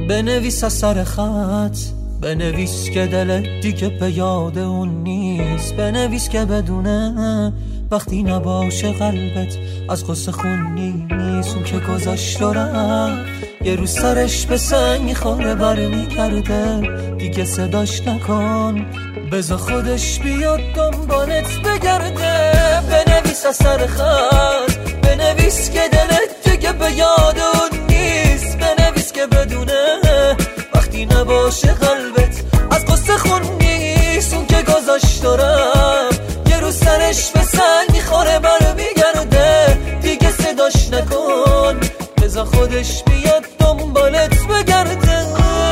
بنویس از سر خط، بنویس که دلت دیگه به یاد اون نیست، بنویس که بدونه وقتی نباشه قلبت از قصه خون نیست. اون که گذاشت و رفت یه روز سرش به سنگ میخوره برمیگرده، دیگه صداش نکن بذار خودش بیاد دنبالت بگرده. بنویس از سر خط، بنویس که دلت دیگه به یاد اون نیست، بنویس که بدونه وقتی نباشه قلبت از قصه خون نیست. اون که گذاشت و رفت یه روز سرش به سنگ میخوره برمیگرده، دیگه صداش نکن بذار خودش بیاد دنبالت بگرده.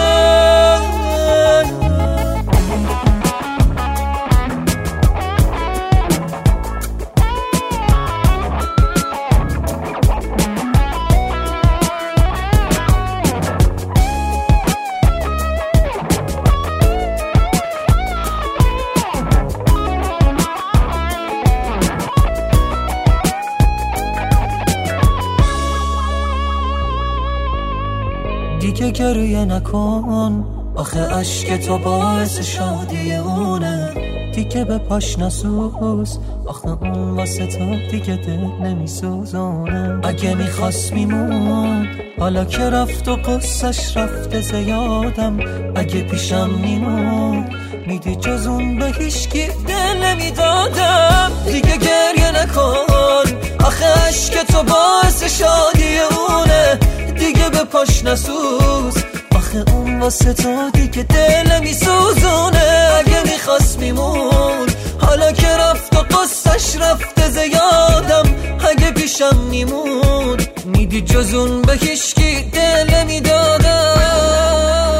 دیگه گریه نکن، آخه عشق تو باعث شادی اونه، دیگه به پاش نسوز، آخه اون واسه تو دیگه دل نمیسوزونه. اگه میخواست میمون حالا که رفت و قصهش رفته زیادم، اگه پیشم میمون میدی جز اون به هیچکی دل نمیدادم. دیگه گریه نکن، آخه عشق تو باعث شادی اونه، دیگه به پاش نسوز، آخه اون واسه تو دیگه دل نمیسوزونه. اگه میخواست میمون حالا که رفت و قصهش رفته زیادم، اگه پیشم میمون میدی جز اون به هیچکی دل نمیدادم.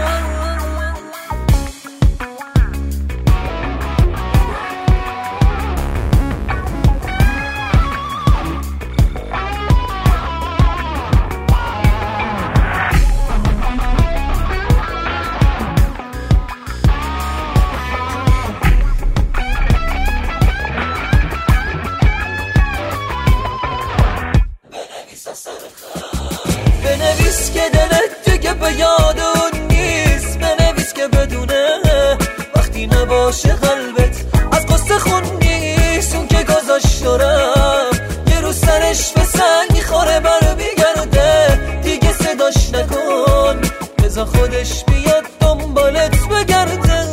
بنویس که دلت دیگه به یاد اون نیست، بنویس که بدونه وقتی نباشه قلبت از قصه خون نیست. اون که گذاشت و رفت یه روز سرش به سنگ میخوره برمیگرده، دیگه صداش نکن بذار خودش بیاد دنبالت بگرده.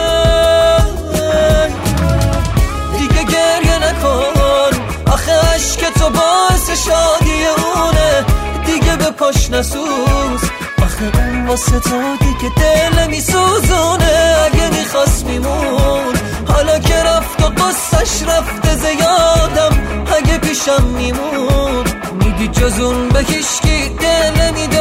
دیگه گریه نکن، آخه عشق تو باعث شادی اونه، دیگه به پاش نسوز، آخه اون واسه تو دیگه دل نمیسوزونه. اگه میخواست میمون حالا که رفت و قصهش رفته زیادم، اگه پیشم میمون میدی جز اون به هیچکی دل نمیده.